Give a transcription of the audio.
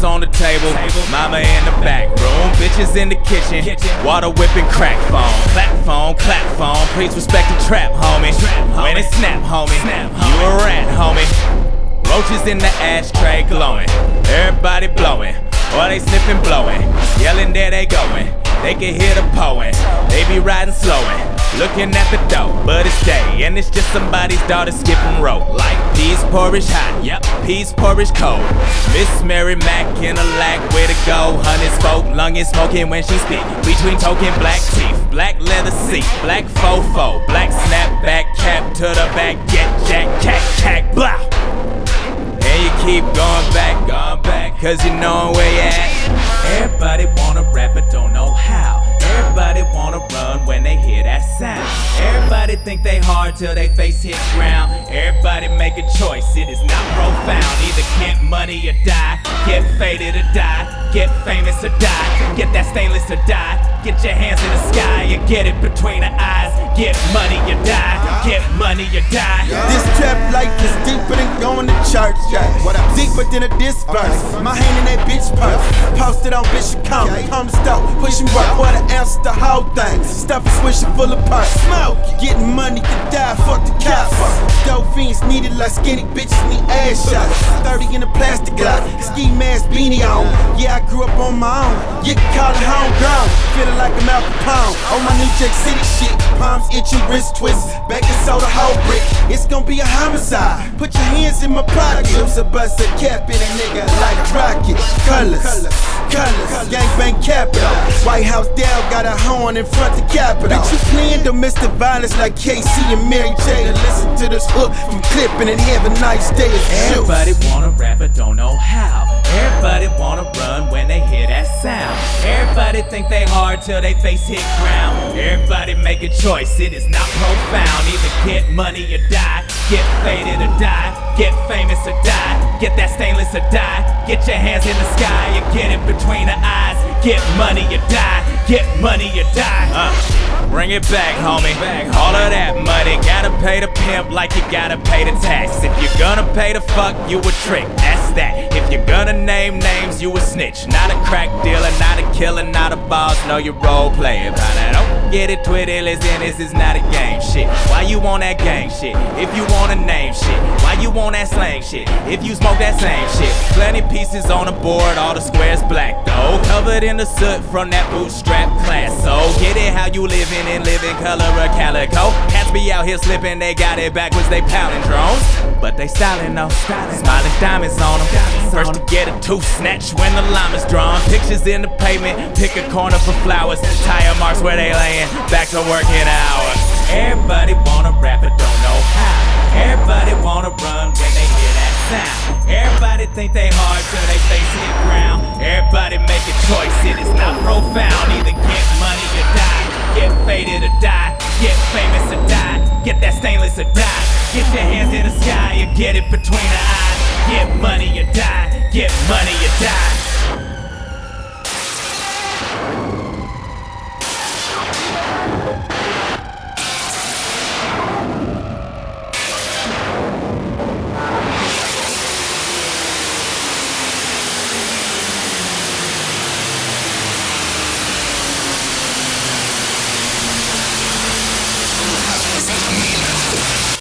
dimes on the table, mama in the back room, bitches in the kitchen, water whipping crack phone, clap phone, please respect the trap, homie. When it snap, homie, you a rat, homie. Roaches in the ashtray glowing, everybody blowing, or they sniffing blowing, yelling there they going. They can hear the poem, they be riding slowing, looking at the dough, but it's day, and it's just somebody's daughter skipping rope. Like peas porridge hot, yep, peas porridge cold. Miss Mary Mack in a lack, way to go. Honey's folk, lunging smoking when she speak. Between token black teeth, black leather seat, black fofo, black snapback cap to the back, get jack, cack, blah. And you keep going back, cause you know where you at. Everybody wanna rap but don't know how. Everybody wanna run when they hear that sound. Everybody think they hard till they face hit ground. Everybody make a choice, it is not profound. Either get money or die, get faded or die, get famous or die, get that stainless or die. Get your hands in the sky and get it between the eyes. Get money or die, get money or die. This trap life is deeper than going to church. Deeper than a disc verse. My hand in that bitch purse. Posted on Bishop County. Home stove, pushing rock, what an ounce the whole thing. Stuff is swishing full of purse. Smoke, getting money to die, fuck the cops. Dope fiends needed like skinny bitches need ass shots. 30 in a plastic glass, ski mask beanie on. Yeah, I grew up on my own. You can call it homegrown. Feeling like I'm Al Capone on my New Jack City shit. Palms itchy, wrist twist, baking soda, whole brick. It's gonna be a homicide. Put your hands in my pocket. Glimpse a bust a cap in a nigga like a rocket. Colors, gangbang capital. White House down, got a horn in front of Capitol. Bitch, you playing domestic violence like KC and Mary J. To listen to this hook from clipping and have a nice day. Everybody wanna rap but don't know how. Everybody wanna run when they hear that sound. Everybody think they hard till they face hit ground. Everybody make a choice, it is not profound. Either get money or die, get faded or die, get famous or die, get that stainless or die. Get your hands in the sky and get it between the eyes. Get money or die, get money or die. Bring it back, homie. All of that money, gotta pay the pimp like you gotta pay the tax. If you're gonna pay the fuck, you a trick, that's that. If you're gonna name names, you a snitch. Not a crack dealer, not a killer, not a boss, no, you role player. But I don't get it twisted, listen, this is not a game shit. Why you want that gang shit? If you wanna name shit, why you want that slang shit? If you smoke that same shit. Plenty pieces on the board, all the squares black though. Covered in the soot from that bootstrap class. So get it how you living in living color of calico. Cats be out here slipping, they got it backwards, they pounding drones. But they styling though, smiling diamonds on them. First to get a tooth snatch when the line is drawn. Pictures in the pavement, pick a corner for flowers. Tire marks where they laying, back to working hours. Everybody wanna rap but don't know how. Everybody wanna run when they hear that sound. Everybody think they hard till they face hit ground. Everybody make a choice, it is not profound. Either get money or die, get faded or die, get famous or die, get that stainless or die. Get your hands in the sky and get it between the eyes. Get money or die, get money or die.